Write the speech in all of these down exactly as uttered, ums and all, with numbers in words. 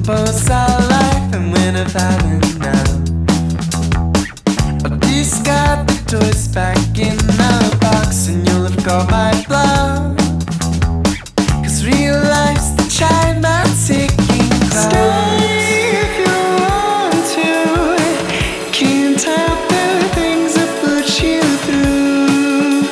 suppose our life and when I've had enough, I'll discard the toys back in the box, and you'll have got my bluff. Cause real life's the chime I'm ticking clocks. Stay if you want to. Can't help the things I put you through.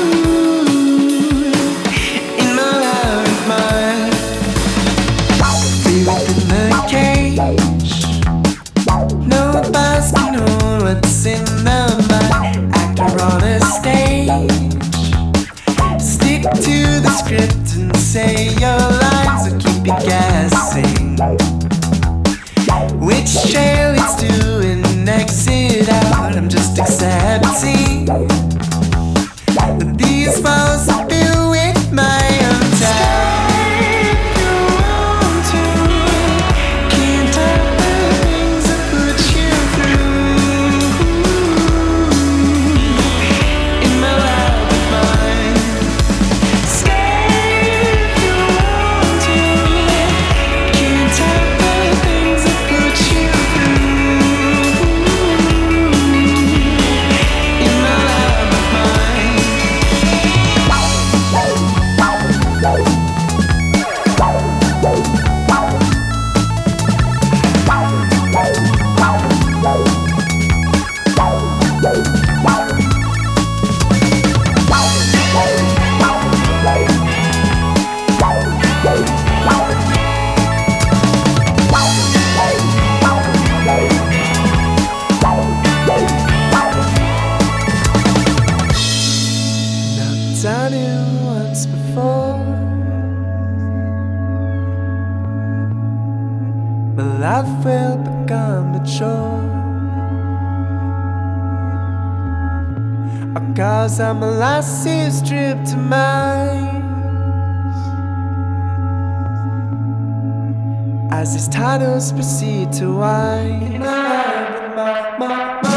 In my love of mine, be within the cage. No boss can hold what's in the mind. Actor on a stage. Stick to the script and say your lines will keep you guessing. Which trail it's to and exit out. I'm just accepting that these walls are built with my own time. If you want to, can't help the things I put you through. In my life of mine, stay if you want to. Can't help the things I put you through. In my life of mine. I've done it once before. My life will become mature. Or cause I'm a lassie stripped to mine. As these titles proceed to wind my, my, my, my.